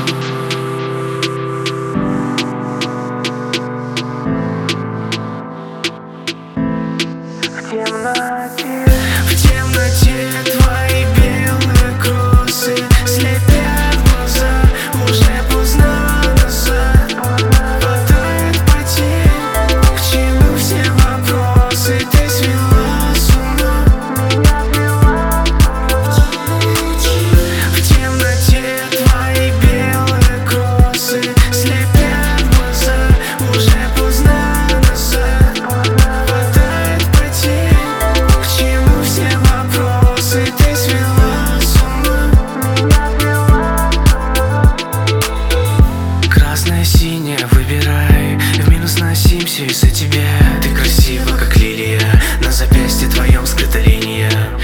В темноте твои белые косы слепят глаза, уже поздно назад. Хватает потерь, к чему все вопросы? Ты свела с ума. В темноте твои белые косы слепят глаза, уже поздно назад. Хватает потерь, к чему все вопросы? Ты свела с ума. Красное, синее, выбирай. В минус на Симсе из-за тебя. Ты красива, как лилия. На запястье твоем скрыта линия.